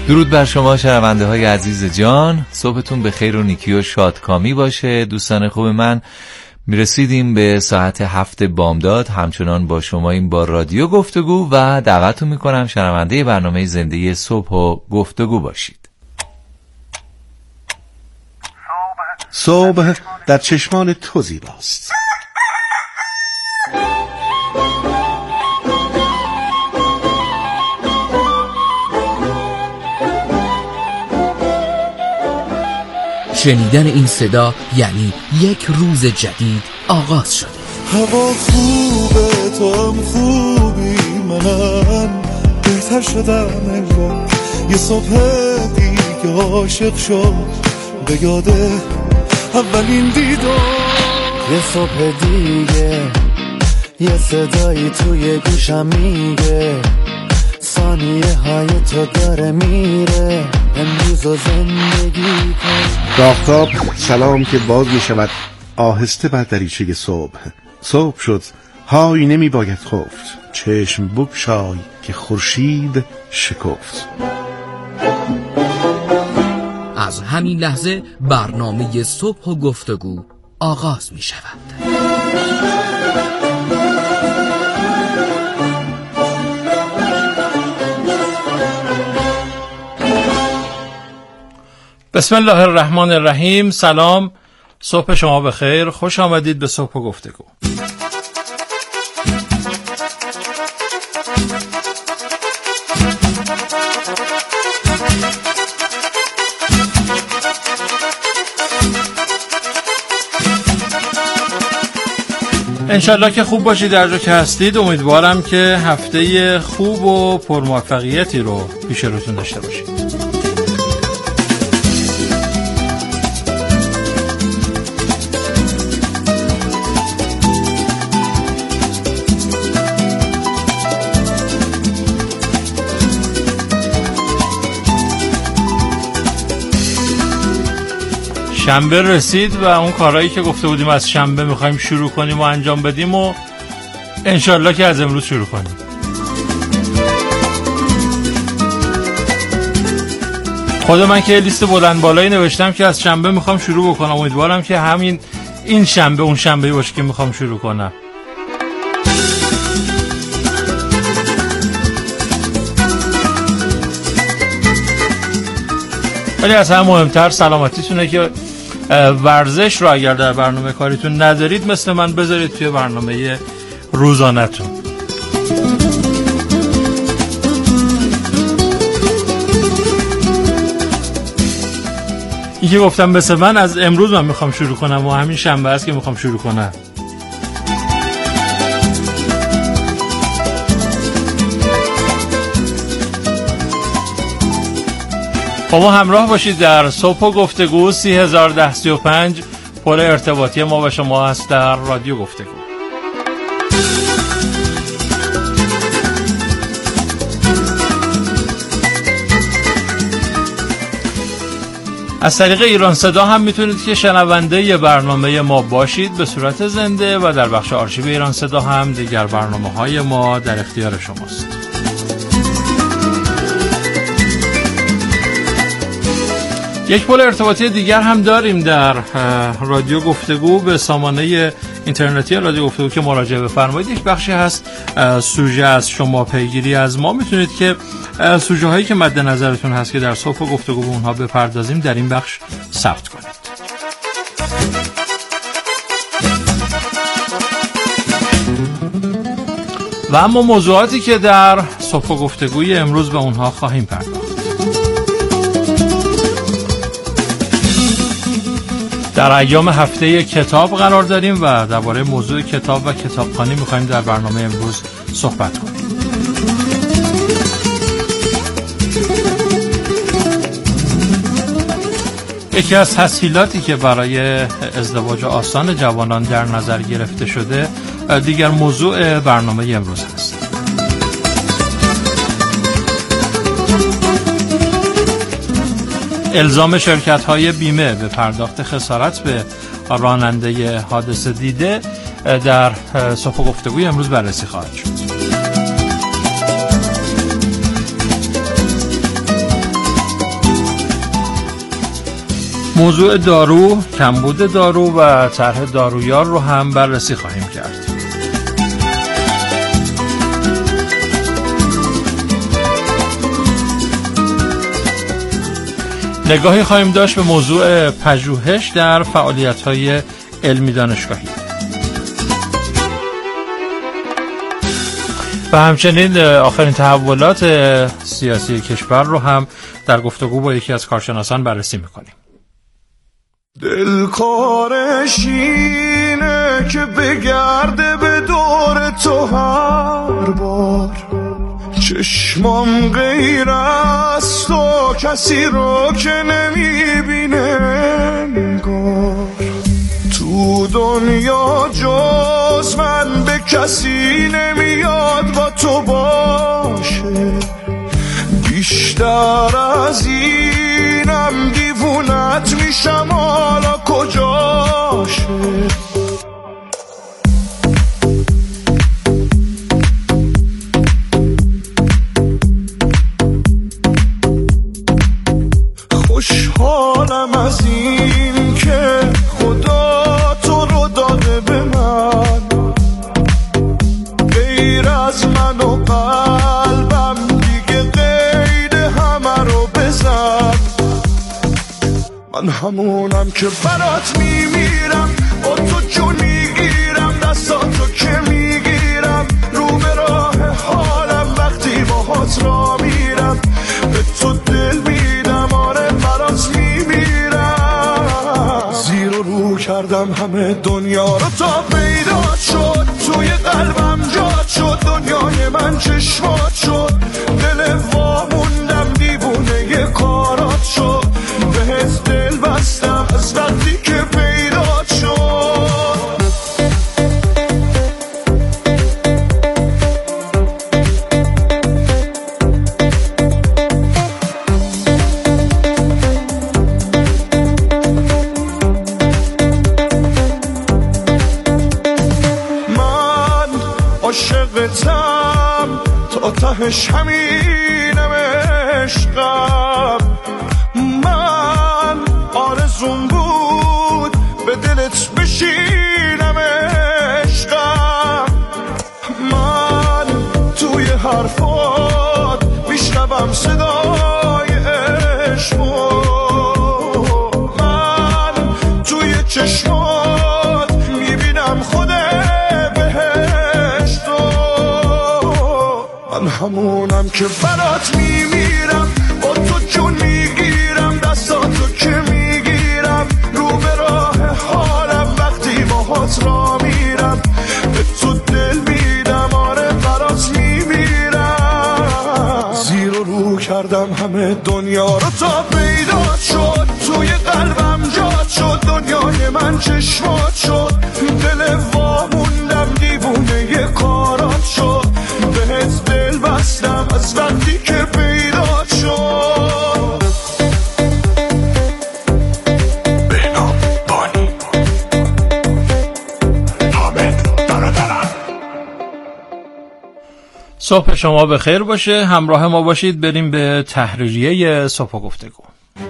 درود بر شما شنونده های عزیز جان، صبحتون به خیر و نیکی و شادکامی باشه. دوستان خوب من، میرسیدیم به ساعت 7 بامداد، همچنان با شما این با رادیو گفتگو و دعوتتون میکنم شنونده برنامه زنده صبح و گفتگو باشید. صبح در چشمان تو زیباست. شنیدن این صدا یعنی یک روز جدید آغاز شده. هوا خوبه، تو هم خوبی، منم بهتر شدم انگار. یه صبح دیگه عاشق شد، به یاده اولین دیدار. یه صبح دیگه یه صدایی توی گوشم میگه ثانیه های تو داره میره، امروز و زندگی کن. آفتاب سلام که باز می شود آهسته بر دریچه صبح. صبح شد، های نمی باید خفت، چشم بگشای که خورشید شکفت. از همین لحظه برنامه صبح و گفتگو آغاز می شود. بسم الله الرحمن الرحیم. سلام، صبح شما بخیر، خوش آمدید به صبح و گفتگو. انشالله که خوب باشید در جا که هستید. امیدوارم که هفته خوب و پرموفقیتی رو پیش روتون داشته باشید. شنبه رسید و اون کارهایی که گفته بودیم از شنبه میخوایم شروع کنیم و انجام بدیم و انشالله که از امروز شروع کنیم. خود من که لیست بلند بالایی نوشتم که از شنبه میخوام شروع بکنم. امیدوارم که این شنبه اون شنبهی باشه که میخوام شروع کنم. ولی از همه مهمتر سلامتیتونه که ورزش رو اگر در برنامه کاریتون ندارید مثل من بذارید توی برنامه روزانه‌تون. این که گفتم مثل من، از امروز من میخوام شروع کنم و همین شنبه است که میخوام شروع کنم. با ما همراه باشید در صبح و گفتگو. 301035 پل ارتباطی ما و شما هست در رادیو گفتگو. از طریق ایران صدا هم میتونید که شنونده ی برنامه ما باشید به صورت زنده و در بخش آرشیو ایران صدا هم دیگر برنامه های ما در اختیار شماست. یک پل ارتباطی دیگر هم داریم در رادیو گفتگو به سامانه اینترنتی رادیو گفتگو که مراجعه بفرمایید. یک بخشی هست سوژه از شما، پیگیری از ما. میتونید که سوژه هایی که مد نظرتون هست که در صبح گفتگو به اونها بپردازیم در این بخش ثبت کنید. و اما موضوعاتی که در صبح گفتگوی امروز به اونها خواهیم پرداخت. در ایام هفته کتاب قرار داریم و درباره موضوع کتاب و کتابخوانی می‌خوایم در برنامه امروز صحبت کنیم. یکی از تسهیلاتی که برای ازدواج آسان جوانان در نظر گرفته شده دیگر موضوع برنامه امروز است. الزام شرکت‌های بیمه به پرداخت خسارت به راننده حادثه دیده در صبح گفتگوی امروز بررسی خواهد شد. موضوع دارو، کمبود دارو و طرح دارویار رو هم بررسی خواهیم کرد. نگاهی خواهیم داشت به موضوع پژوهش در فعالیت‌های علمی دانشگاهی و همچنین آخرین تحولات سیاسی کشور رو هم در گفتگو با یکی از کارشناسان بررسی می‌کنیم. دلکارش اینه که بگرده به دور تو هر بار، چشمام غیر از تو کسی رو که نمیبینه انگار، تو دنیا جز من به کسی نمیاد با تو باشه، بیشتر از اینم دیوونت میشم حالا کجاشه. خوشحالم از این که خدا تو رو داده به من، غیر از من و قلبم دیگه قید همه رو بزن. من همونم که برات میمیرم، با تو جون میگیرم، دستاتو که میگیرم، رو به راه حالم وقتی باهات را میرم، به تو دل میدم، آره برات میمیرم. زیر و رو کردم همه دنیا رو تا پیدا شد، توی قلبم جات شد، دنیای من چشمات شد، دل واموندم دیوونه کارات شد، بهت دل بستم از وقتی که پیدا شد. من عاشقتم تا تهش همینم عشقم، من آرزوم بود به دلت بشینم عشقم، من توی حرفات میشنوم صدای عشقو، من توی چشمات میبینم خود بهشتو. من همونم که برات میمیرم، با تو جون میگیرم، دستاتو که میگیرم، رو به راه حالم وقتی باهات را میرم، به تو دل میدم، آره برات میمیرم. زیر و رو کردم همه دنیا رو تا پیدا شد، توی قلبم جات شد، دنیای من چشمات شد، دل واموندم دیوونه کارات شد، بهت دل بستم از وقتی که پیدا شد. بهنام بانی حامد برادرم. صبح شما بخیر باشه، همراه ما باشید. بریم به تحریریه صبح گفتگو.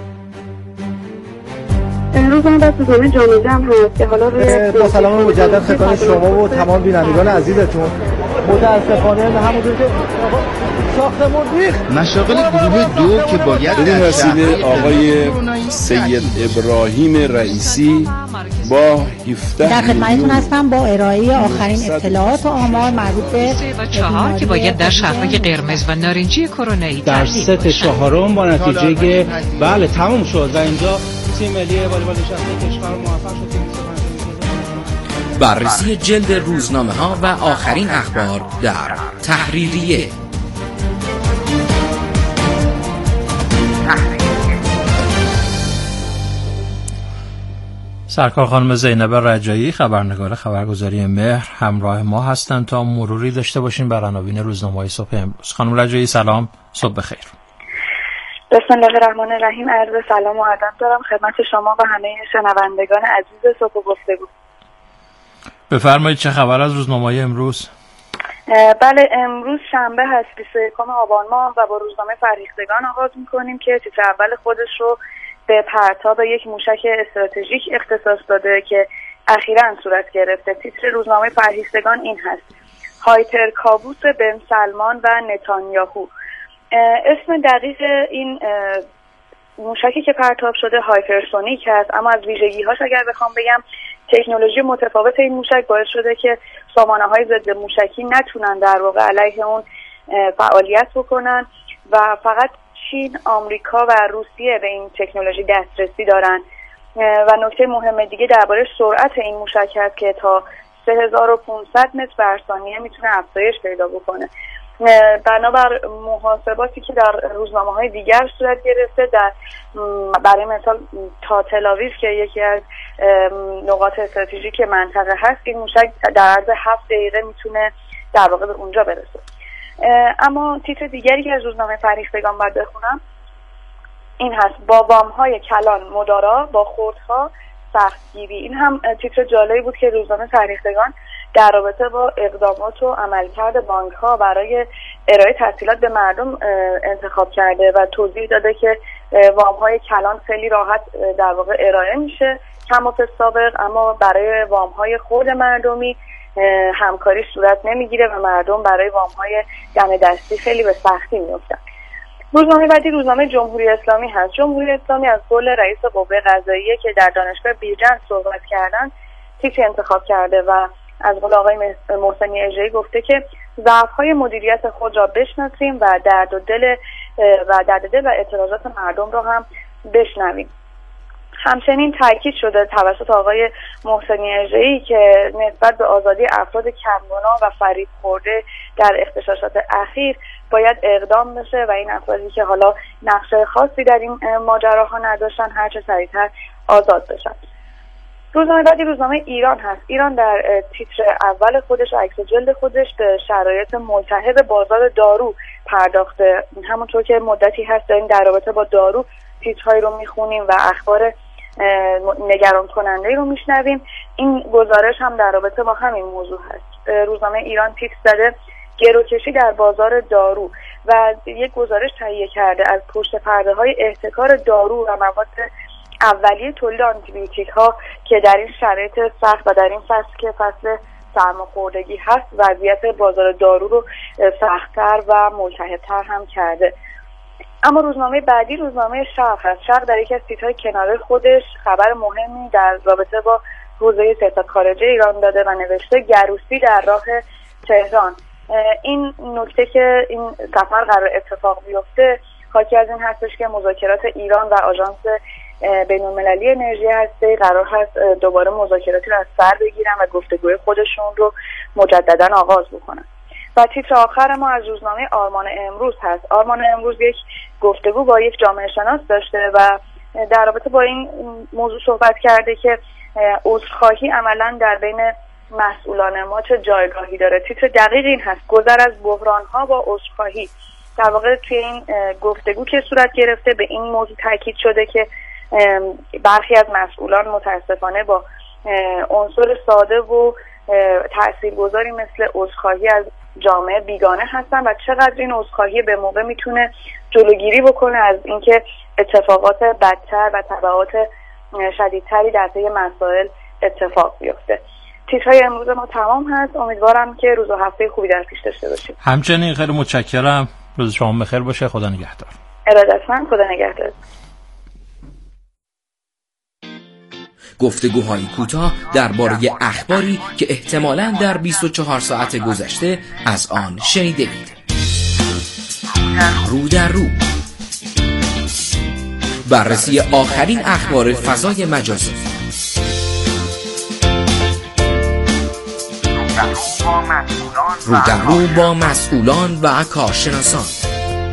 امروز هم دست زمین جامعه جمع هست که حالا روی با سلام مجدد خدمت شما و تمام بینندگان عزیزتون. متاسفانه همونطور که ساختمون ریخت، مشاغل گروه دو که باید بدین وسیله آقای سید ابراهیم رئیسی با 17 در خدمتتون هستم با ارائه آخرین اطلاعات و آمار مربوط به 4 که باید در شهرهای قرمز و نارنجی کرونایی در ست چهارم با نتیجه بله تموم شد و اینجا تیم ملی والیبال نشسته کشور موفق شد. بررسی جلد روزنامه ها و آخرین اخبار در تحریریه. سرکار خانم زینب رجایی، خبرنگار خبرگزاری مهر، همراه ما هستند تا مروری داشته باشیم بر عناوین روزنامه‌های صبح امروز. خانم رجایی سلام، صبح بخیر. بسم الله الرحمن الرحیم. عرض سلام و ادب دارم خدمت شما و همه شنوندگان عزیز صبح گفتگو. بفرمایید چه خبر از روزنامه‌های امروز؟ بله، امروز شنبه هست 21 آبان ماه و با روزنامه فرهیختگان آغاز می‌کنیم که تیتر اول خودش رو به پرتاب یک موشک استراتژیک اختصاص داده که اخیراً صورت گرفته. تیتر روزنامه فرهیختگان این هست: هایپر کابوس بن سلمان و نتانیاهو. اسم دقیق این موشکی که پرتاب شده هایپرسونیک هست، اما از ویژگی‌هاش اگر بخوام بگم، تکنولوژی متفاوت این موشک باعث شده که سامانه‌های ضد موشکی نتونن در واقع علیه اون فعالیت بکنن و فقط چین، آمریکا و روسیه به این تکنولوژی دسترسی دارن. و نکته مهم دیگه درباره سرعت این موشک هست که تا 3500 متر بر ثانیه میتونه افزایش پیدا بکنه. بنابر محاسباتی که در روزنامه‌های دیگر صورت گرفته، برای مثال تا تل‌آویو که یکی از نقاط استراتژیک منطقه هست، این موشک در عرض 7 دقیقه میتونه در واقع به اونجا برسه. اما تیتر دیگری که از روزنامه فرهیختگان باید بخونم این هست: با وام‌های کلان مدارا، با خردها سختگیری. این هم تیتر جالبی بود که روزنامه فرهیختگان در رابطه با اقدامات و عملکرد بانک‌ها برای ارائه تسهیلات به مردم انتخاب کرده و توضیح داده که وام‌های کلان خیلی راحت در واقع ارائه میشه کما فی السابق، اما برای وام‌های خرد مردمی همکاری صورت نمیگیره و مردم برای وام‌های دم دستی خیلی به سختی میافتن. روزنامه بعدی روزنامه جمهوری اسلامی هست. جمهوری اسلامی از قول رئیس قوه قضاییه که در دانشگاه بیرجند صحبت کردن تیتر انتخاب کرده و از قول آقای محسنی اژه‌ای گفته که ضعف‌های مدیریت خود را بشناسیم و درد دل و اعتراضات مردم را هم بشنویم. همچنین تاکید شده توسط آقای محسنی اژه‌ای که نسبت به آزادی افراد کم‌گناه و فریب خورده در اغتشاشات اخیر باید اقدام بشه و این افرادی که حالا نقش خاصی در این ماجراها نداشتن هرچه سریعتر آزاد بشن. روزنامه بعدی روزنامه ایران هست. ایران در تیتر اول خودش، عکس جلد خودش، به شرایط ملتهب بازار دارو پرداخته. همونطور که مدتی هست داریم در رابطه با دارو تیترهایی رو میخونیم و اخبار نگران کننده رو میشنویم. این گزارش هم در رابطه با همین موضوع هست. روزنامه ایران تیتر زده: گروکشی در بازار دارو و یک گزارش تهیه کرده از پشت پرده های احتکار دارو و مواد اولیه تولید آنتیبیوتیک ها که در این شرایط سخت و در این فصل که فصل سرماخوردگی هست وضعیت بازار دارو رو سخت‌تر و ملتهب‌تر هم کرده. اما روزنامه بعدی روزنامه شرق هست. شرق در یکی از تیترهای کناره خودش خبر مهمی در رابطه با حوزه سیاست خارجه ایران داده و نوشته: گروسی در راه تهران. این نکته که این سفر قرار اتفاق بیفته حاکی از این هستش که مذاکرات ایران و آژانس بین‌المللی انرژی هسته‌ای قرار هست دوباره مذاکراتی رو از سر بگیرن و گفتگوی خودشون رو مجددا آغاز بکنن. و تیتر آخر ما از روزنامه آرمان امروز هست. آرمان امروز یک گفتگو با یک جامعه شناس داشته و در رابطه با این موضوع صحبت کرده که عذرخواهی عملاً در بین مسئولان ما چه جایگاهی داره. تیتر دقیق این هست: گذر از بحران‌ها با عذرخواهی. در واقع توی این گفتگو که صورت گرفته به این موضوع تاکید شده که برخی از مسئولان متاسفانه با عنصر ساده و تاثیرگذاری مثل عذرخواهی از جامعه بیگانه هستن و چقدر این عذرخواهی به موقع میتونه جلوگیری بکنه از اینکه اتفاقات بدتر و تبعات شدیدتری در طی مسائل اتفاق بیفته. تیترهای امروز ما تمام هست. امیدوارم که روز و هفته خوبی در پیش داشته باشید. همچنین خیلی متشکرم. روز شما بخیر باشه. خدا نگهدار. ارادتمند. خدا نگهدار. گفتگوهای کوتاه درباره اخباری که احتمالاً در 24 ساعت گذشته از آن شنیدید. رو در رو، بررسی آخرین اخبار فضای مجازی، رو در رو با مسئولان و کارشناسان.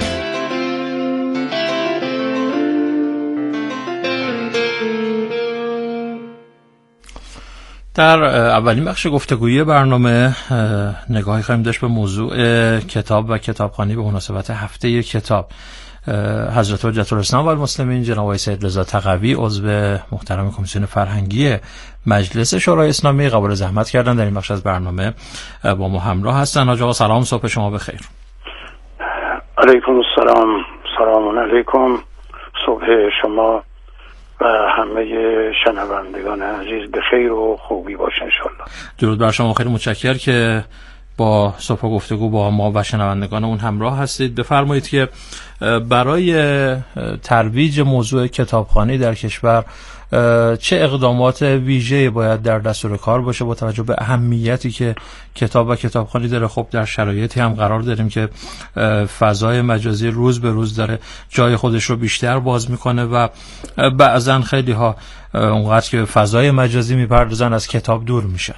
در اولین بخش گفتگوی برنامه نگاهی خواهیم داشت به موضوع کتاب و کتابخوانی به مناسبت هفته کتاب. حضرت حجت الاسلام و المسلمین جناب آقای سید رضا تقوی عضو محترم کمیسیون فرهنگی مجلس شورای اسلامی قبول زحمت کردن در این بخش از برنامه با ما همراه هستن. حاج آقا سلام، صبح شما بخیر. علیکم السلام، سلام علیکم. صبح شما و همه شنوندگان عزیز به خیر و خوبی باشه انشالله. درود بر شما، خیلی متشکرم که با صبح گفتگو با ما و شنوندگانمون همراه هستید. بفرمایید که برای ترویج موضوع کتابخوانی در کشور چه اقدامات ویژه‌ای باید در دستور کار باشه با توجه به اهمیتی که کتاب و کتابخوانی داره؟ خب در شرایطی هم قرار داریم که فضای مجازی روز به روز داره جای خودش رو بیشتر باز میکنه و بعضن خیلی ها اونقدر که فضای مجازی میپردازن از کتاب دور میشن.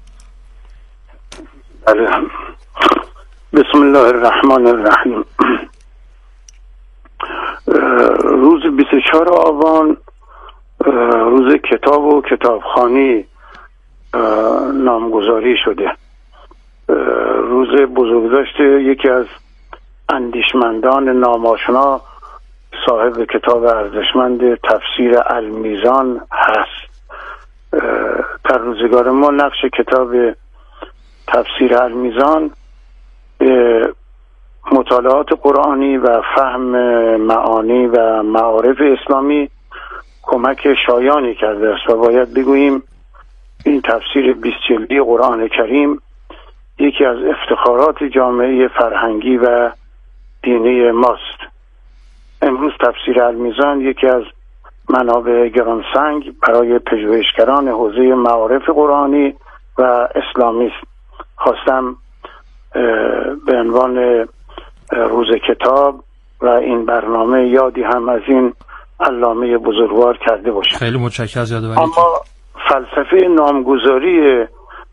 بسم الله الرحمن الرحیم. روز 24 آبان روز کتاب و کتابخوانی نامگذاری شده. روز بزرگداشت یکی از اندیشمندان ناماشنا صاحب کتاب ارزشمند تفسیر المیزان هست. در روزگار ما نقش کتاب تفسیر المیزان به مطالعات قرآنی و فهم معانی و معارف اسلامی کمک شایانی کرده است و باید بگوییم این تفسیر 20 جلدی قرآن کریم یکی از افتخارات جامعه فرهنگی و دینی ماست. امروز تفسیر المیزان یکی از منابع گرانسنگ برای پژوهشگران حوزه معارف قرآنی و اسلامی است. خواستم به عنوان روز کتاب و این برنامه یادی هم از این علامه بزرگوار کرده باشم. خیلی متشکرم از یادآوری. اما فلسفه نامگذاری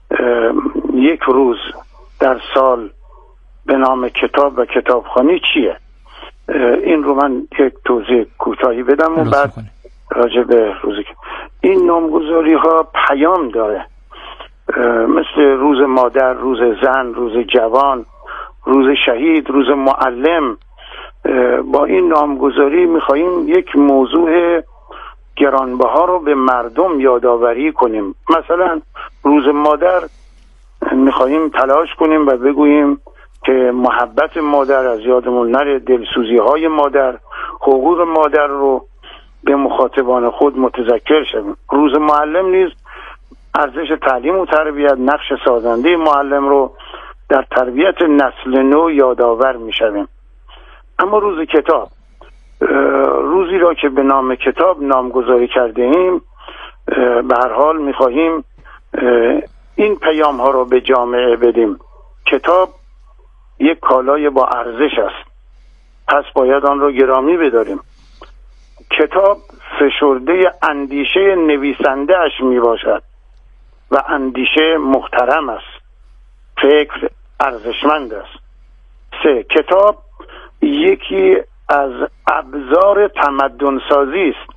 یک روز در سال به نام کتاب و کتابخوانی چیه؟ این رو من یک توضیح کوتاهی بدم و بعد راجع به روز این نامگذاری ها پیام داره، مثل روز مادر، روز زن، روز جوان، روز شهید، روز معلم. با این نامگذاری میخواییم یک موضوع گرانبها رو به مردم یادآوری کنیم. مثلا روز مادر میخواییم تلاش کنیم و بگوییم که محبت مادر از یادمون نره، دلسوزی های مادر، حقوق مادر رو به مخاطبان خود متذکر شویم. روز معلم نیز ارزش تعلیم و تربیت، نقش سازنده معلم رو در تربیت نسل نو یادآور میشویم. اما روز کتاب، روزی را که به نام کتاب نامگذاری کرده ایم، به هر حال میخواهیم این پیام ها را به جامعه بدیم. کتاب یک کالای با ارزش است، پس باید آن را گرامی بداریم. کتاب فشرده اندیشه نویسنده اش می باشد و اندیشه محترم است، فکر ارزشمند است. 3. کتاب یکی از ابزار تمدن سازی است.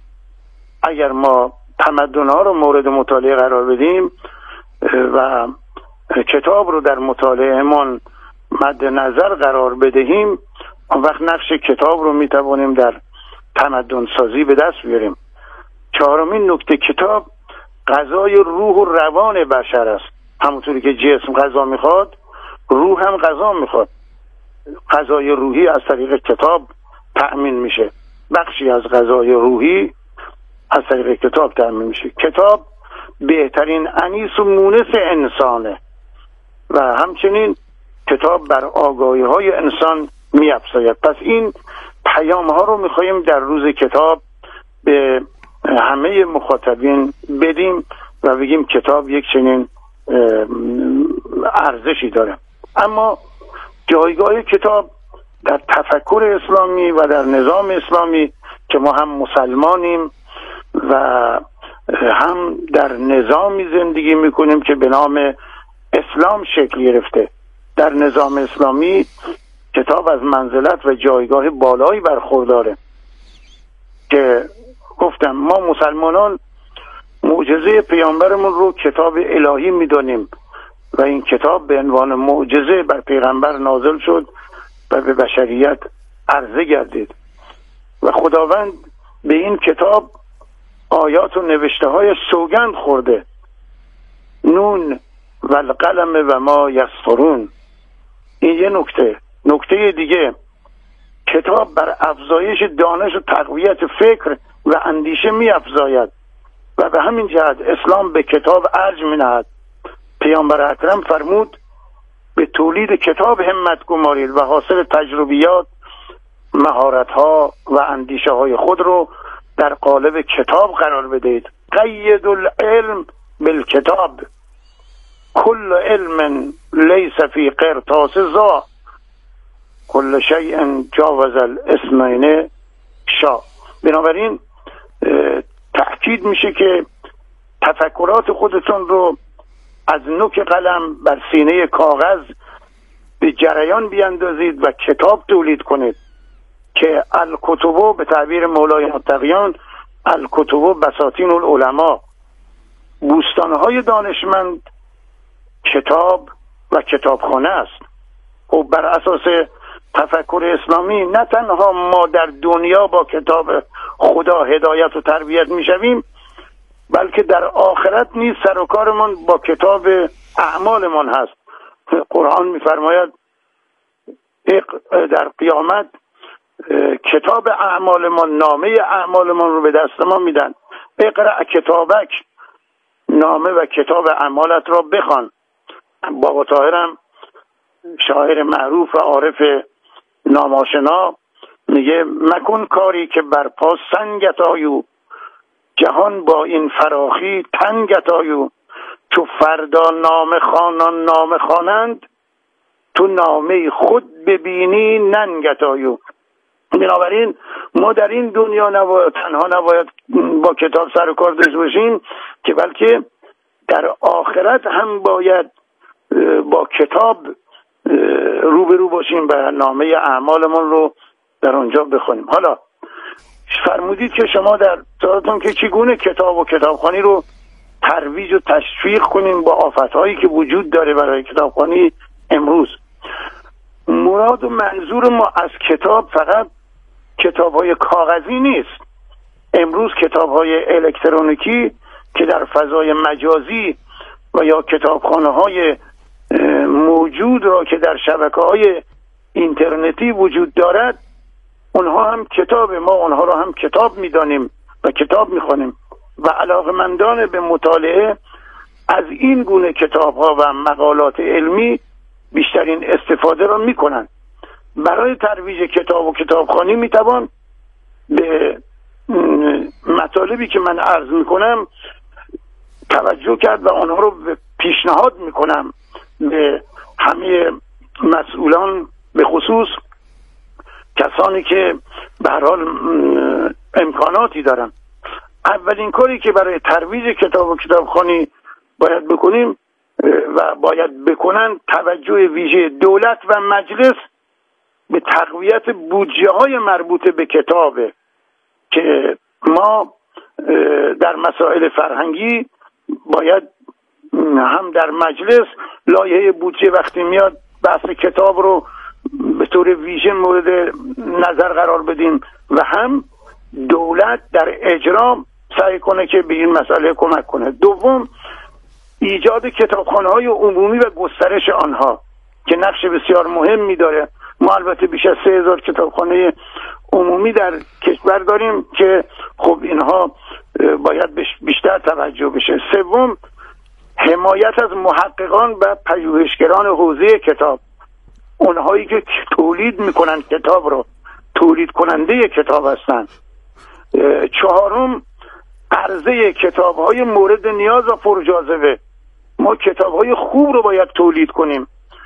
اگر ما تمدن ها رو مورد مطالعه قرار بدیم و کتاب رو در مطالعهمان مد نظر قرار بدهیم، اون وقت نقش کتاب رو میتوانیم در تمدن سازی به دست بیاریم. 4مین نکته، کتاب غذای روح و روان بشر است. همونطوری که جسم غذا میخواد، روح هم غذا میخواد. غذای روحی از طریق کتاب تأمین میشه. بخشی از غذای روحی از طریق کتاب تأمین میشه. کتاب بهترین انیس و مونس انسانه و همچنین کتاب بر آگاهی های انسان میافزاید. پس این پیام ها رو میخواییم در روز کتاب به همه مخاطبین بدیم و بگیم کتاب یک چنین ارزشی داره. اما جایگاه کتاب در تفکر اسلامی و در نظام اسلامی که ما هم مسلمانیم و هم در نظامی زندگی میکنیم که به نام اسلام شکل گرفته، در نظام اسلامی کتاب از منزلت و جایگاه بالایی برخورداره که گفتم ما مسلمانان معجزه پیامبرمون رو کتاب الهی میدانیم و این کتاب به عنوان معجزه بر پیغمبر نازل شد و به بشریت عرضه گردید و خداوند به این کتاب آیات و نوشته های سوگند خورده. نون و القلم و ما یسطرون. این یه نکته دیگه، کتاب بر افزایش دانش و تقویت فکر و اندیشه می‌افزاید و به همین جهت اسلام به کتاب ارج می‌نهد. پیامبر اکرم فرمود به تولید کتاب همت گمارید و حاصل تجربیات، مهارت‌ها و اندیشه‌های خود رو در قالب کتاب قرار بدهید. قید العلم بالکتاب، کل علم لیس فی قرطاس ضاع، کل شیء جاوز الاسمین شاء. بنابراین تأکید میشه که تفکرات خودتون رو از نوک قلم بر سینه کاغذ به جریان بیاندازید و کتاب تولید کنید که الکتب، به تعبیر مولای متقیان، الکتب بساطین العلماء، بوستانهای دانشمند کتاب و کتابخانه است. و بر اساس تفکر اسلامی نه تنها ما در دنیا با کتاب خدا هدایت و تربیت میشویم، بلکه در آخرت نیز سر و کارمان با کتاب اعمالمان هست. قرآن میفرماید در قیامت کتاب اعمالمان، نامه اعمالمان رو به دست ما میدن. اقرأ کتابک، نامه و کتاب اعمالت را بخوان. بابا طاهرم شاعر معروف و عارف ناماشنا میگه مکن کاری که بر پا سنگت آیو، جهان با این فراخی تنگت آیو، تو فردا نام خوانان نام خوانند، تو نامه خود ببینی ننگت آیو. بنابراین ما در این دنیا تنها نباید با کتاب سر و کار داشته باشیم که بلکه در آخرت هم باید با کتاب روبرو باشیم و نامه اعمالمون رو در اونجا بخونیم. حالا فرمودید که شما در سوالتون که چگونه کتاب و کتابخوانی رو ترویج و تشویق کنیم با آفت‌هایی که وجود داره برای کتابخوانی امروز. مراد و منظور ما از کتاب فقط کتاب‌های کاغذی نیست. امروز کتاب‌های الکترونیکی که در فضای مجازی و یا کتابخانه‌های موجود را که در شبکه‌های اینترنتی وجود دارد، اونها هم کتاب، ما اونها را هم کتاب می‌دانیم و کتاب می‌خوانیم و علاقه‌مندان به مطالعه از این گونه کتاب‌ها و مقالات علمی بیشترین استفاده را می‌کنند. برای ترویج کتاب و کتابخوانی می‌توان به مطالبی که من عرض می‌کنم توجه کرد و آنها رو پیشنهاد می‌کنم به همه مسئولان، به خصوص کسانی که به هر حال امکاناتی دارن. اولین کاری که برای ترویج کتاب و کتابخوانی باید بکنیم و باید بکنن توجه ویژه دولت و مجلس به تقویت بودجه های مربوط به کتابه که ما در مسائل فرهنگی باید هم در مجلس لایحه بودجه وقتی میاد بحث کتاب رو به طور ویژه مورد نظر قرار بدیم و هم دولت در اجرا سعی کنه که به این مسئله کمک کنه. دوم، ایجاد کتابخانه‌های عمومی و گسترش آنها که نقش بسیار مهمی داره. ما البته بیش از 3000 کتابخانه عمومی در کشور داریم که خب اینها باید بیشتر توجه بشه. سوم، حمایت از محققان و پژوهشگران حوزه کتاب، اونهایی که تولید میکنن کتاب رو، تولید کننده کتاب هستن. چهارم، عرضه کتاب‌های مورد نیاز و پرجاذبه. ما کتاب‌های خوب رو باید تولید کنیم.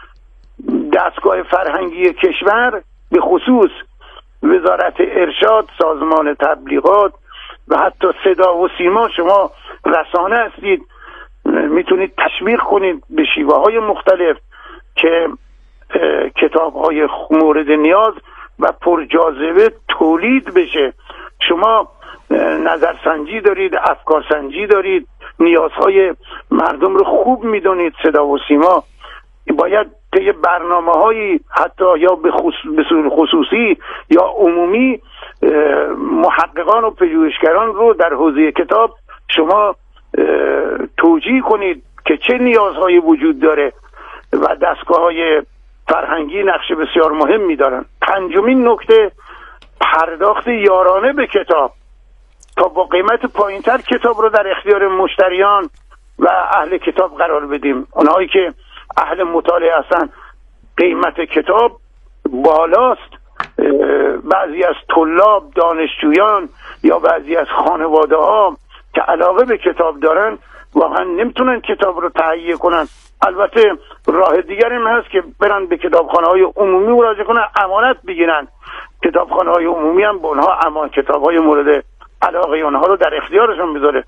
دستگاه فرهنگی کشور، به خصوص وزارت ارشاد، سازمان تبلیغات و حتی صدا و سیما، شما رسانه هستید، میتونید تشویق کنید به شیوه‌های مختلف که کتاب‌های مورد نیاز و پرجاذبه تولید بشه. شما نظرسنجی دارید، افکارسنجی دارید، نیازهای مردم رو خوب میدونید. صدا و سیما باید طی برنامه‌هایی حتی یا به صورت خصوصی یا عمومی محققان و پژوهشگران رو در حوزه کتاب شما توجیه کنید که چه نیازهایی وجود داره و دستگاه‌های فرهنگی نقش بسیار مهمی دارن. پنجمین نکته، پرداخت یارانه به کتاب. تا با قیمت پایینتر کتاب رو در اختیار مشتریان و اهل کتاب قرار بدیم. اونهایی که اهل مطالعه هستن قیمت کتاب بالاست، بعضی از طلاب، دانشجویان یا بعضی از خانواده ها که علاقه به کتاب دارن واقعا نمیتونن کتاب رو تهیه کنن. البته راه دیگری هم هست که برن به کتابخانه‌های عمومی مراجعه کنن، امانت بگیرن. کتابخانه‌های عمومی هم به اونها کتاب‌های مورد علاقه اونها رو در اختیارشون بذاره.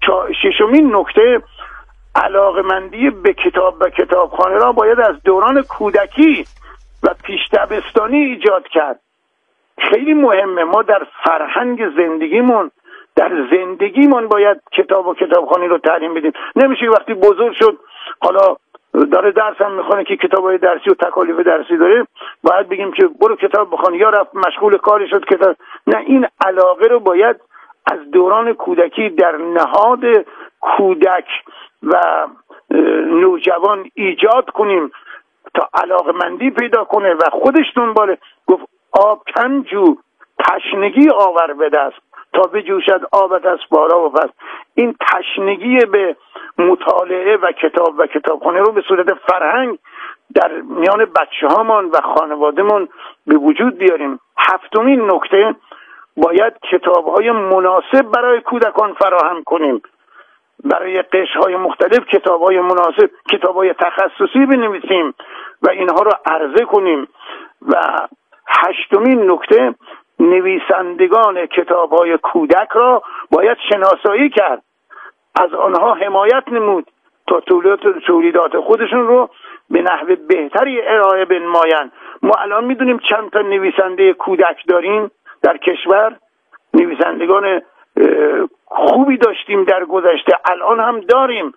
ششمین نکته، علاقه‌مندی به کتاب و کتابخانه را باید از دوران کودکی و پیش دبستانی ایجاد کرد. خیلی مهمه. ما در فرهنگ زندگیمون، در زندگیمون باید کتاب و کتابخوانی رو تعلیم بدیم. نمیشه وقتی بزرگ شد حالا داره درس هم میخونه که کتابای درسی و تکالیف درسی داره باید بگیم که برو کتاب بخون، یا رفت مشغول کاری شد کتاب. نه، این علاقه رو باید از دوران کودکی در نهاد کودک و نوجوان ایجاد کنیم تا علاقمندی پیدا کنه و خودش دنباله. گفت آب کم جو تشنگی آور به دست تا بجوشد آبت از بالا و پس. این تشنگی به مطالعه و کتاب و کتابخانه رو به صورت فرهنگ در میان بچه هامان و خانوادهمون به وجود بیاریم. هفتمین نکته، باید کتاب‌های مناسب برای کودکان فراهم کنیم. برای قشرهای مختلف کتاب‌های مناسب، کتاب‌های تخصصی بنویسیم و اینها رو عرضه کنیم. و هشتمین نکته، نویسندگان کتاب‌های کودک را باید شناسایی کرد، از آنها حمایت نمود تا تولیدات خودشون رو به نحو بهتری ارائه بنمایند. ما الان میدونیم چند تا نویسنده کودک داریم در کشور. نویسندگان خوبی داشتیم در گذشته، الان هم داریم.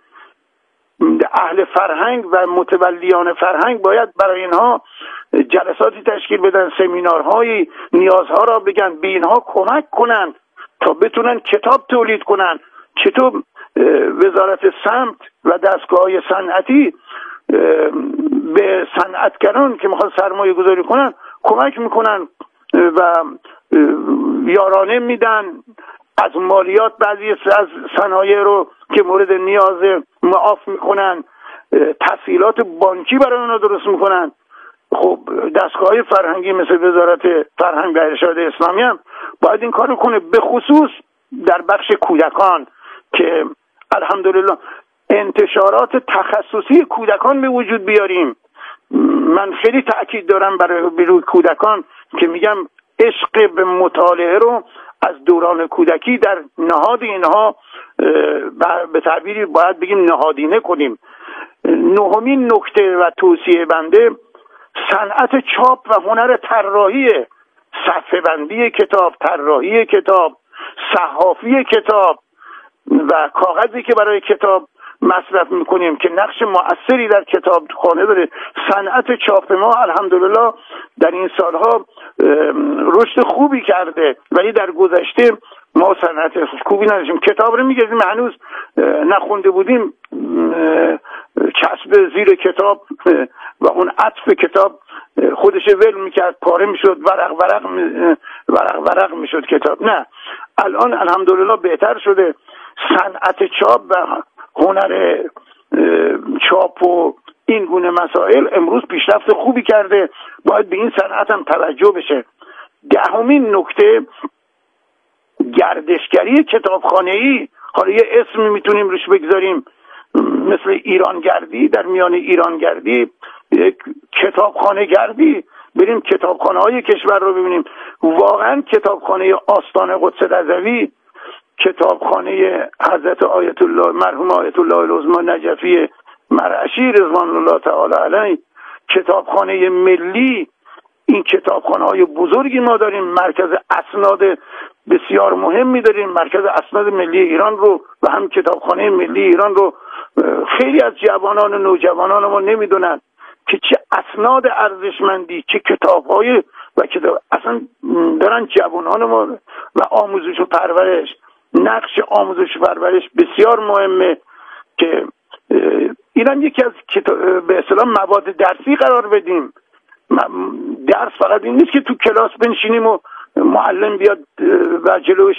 اهل فرهنگ و متولیان فرهنگ باید برای اینها جلساتی تشکیل بدن، سمینارهایی، نیازها را بگن، به اینها کمک کنن تا بتونن کتاب تولید کنن. چطور وزارت سمت و دستگاه‌های صنعتی به صنعتگران که میخوان سرمایه گذاری کنن کمک میکنن و یارانه میدن، از مالیات بعضی از صنایع رو که مورد نیاز معاف میکنن، تسهیلات بانکی برای اونا درست میکنن. خب دستگاه‌های فرهنگی مثل وزارت فرهنگ و ارشاد اسلامی هم باید این کار رو کنه، به خصوص در بخش کودکان که الحمدلله انتشارات تخصصی کودکان به وجود بیاریم. من خیلی تأکید دارم برای کودکان که میگم عشق به مطالعه رو از دوران کودکی در نهاد اینها به تعبیری باید بگیم نهادینه کنیم. نهمین نکته و توصیه بنده، صنعت چاپ و هنر طراحی، صفحه بندی کتاب، طراحی کتاب، صحافی کتاب و کاغذی که برای کتاب مصرف میکنیم که نقش مؤثری در کتابخانه داره. صنعت چاپ ما الحمدلله در این سالها رشد خوبی کرده، ولی در گذشته ما صنعت خوبی نداشتیم. کتاب رو میگذیم هنوز نخونده بودیم، چسب زیر کتاب و اون عطف کتاب خودش ول میکرد، پاره میشد، ورق میشد کتاب. نه، الان الحمدلله بهتر شده. صنعت چاپ و هنر چاپ و این گونه مسائل امروز پیشرفت خوبی کرده، باید به این صنعت هم توجه بشه. دهمین نکته، گردشگری کتابخانه‌ای. حالا یه اسمی میتونیم روش بگذاریم مثل ایرانگردی، در میان ایرانگردی یک کتابخانه گردی، بریم کتابخانه‌های کشور رو ببینیم. واقعا کتابخانه آستان قدس رضوی، کتابخانه حضرت آیت الله مرحوم آیت الله العظمی نجفی مرعشی رضوان الله تعالی علیه، کتابخانه ملی، این کتابخانه‌های بزرگی ما داریم. مرکز اسناد بسیار مهمی داریم، مرکز اسناد ملی ایران رو و هم کتابخانه ملی ایران رو خیلی از جوانان و نوجوانان ما نمیدونن که چه اسناد ارزشمندی، چه کتاب‌های و کتاب اصلا دارن جوانان ما. و آموزش و پرورش، نقش آموزش و پرورش بسیار مهمه که ایران یکی از به اصطلاح مواد درسی قرار بدیم. درس فقط این نیست که تو کلاس بنشینیم و معلم بیاد و جلو